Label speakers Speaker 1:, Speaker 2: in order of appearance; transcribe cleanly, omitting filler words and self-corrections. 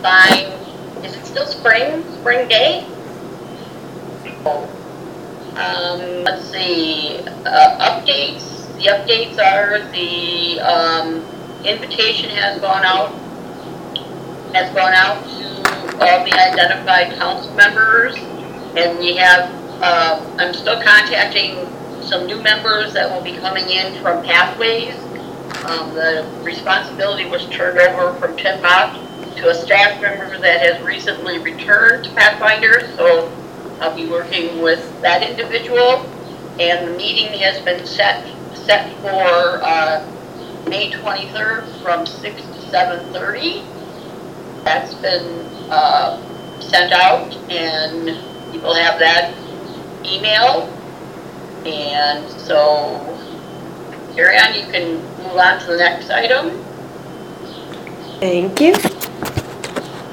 Speaker 1: find, is it still spring day? Let's see, updates. The updates are the invitation has gone out to all the identified council members, and we have, I'm still contacting some new members that will be coming in from Pathways. The responsibility was turned over from Tim Mott to a staff member that has recently returned to Pathfinder, so I'll be working with that individual, and the meeting has been set for May 23rd from 6 to 7:30. That's been sent out, and you will have that email. And so, Carrie Ann, you can move on to the next item.
Speaker 2: Thank you.